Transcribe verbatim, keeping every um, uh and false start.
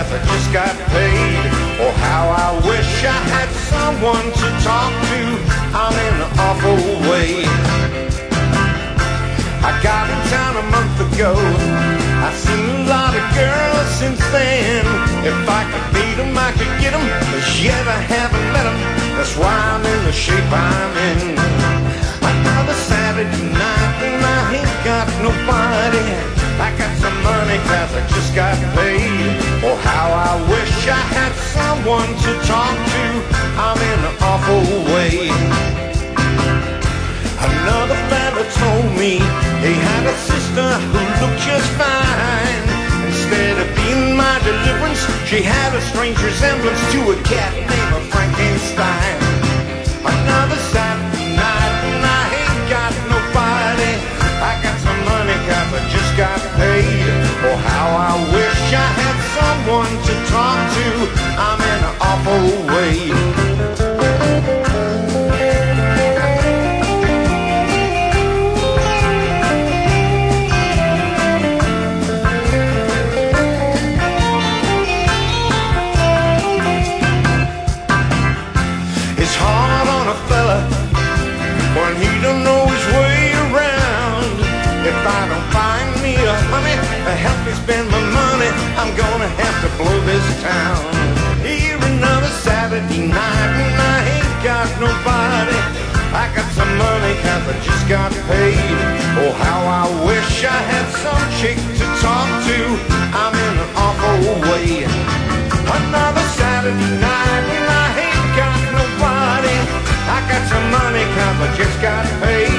cause I just got paid. Oh, how I wish I had someone to talk to. I'm in an awful way. I got in town a month ago. I've seen a lot of girls since then. If I could beat them, I could get them, but yet I haven't met them. That's why I'm in the shape I'm in. Another Saturday night and I ain't got nobody. I got some money cause I just got paid. Oh, how I wish I had someone to talk to. I'm in an awful way. Another fella told me he had a sister who looked just fine. Instead of being my deliverance, she had a strange resemblance to a cat named Frankenstein. Another Saturday night and I ain't got nobody. I got some money cause I just got paid. Oh, how I wish I had someone to talk to. I'm in an awful way. When he don't know his way around. If I don't find me a honey to help me spend my money, I'm gonna have to blow this town. Here another Saturday night and I ain't got nobody. I got some money cause I just got paid. Oh, how I wish I had some chick to talk to. I'm in an awful way. Another Saturday night and I ain't got nobody. I got some money cause I just got paid.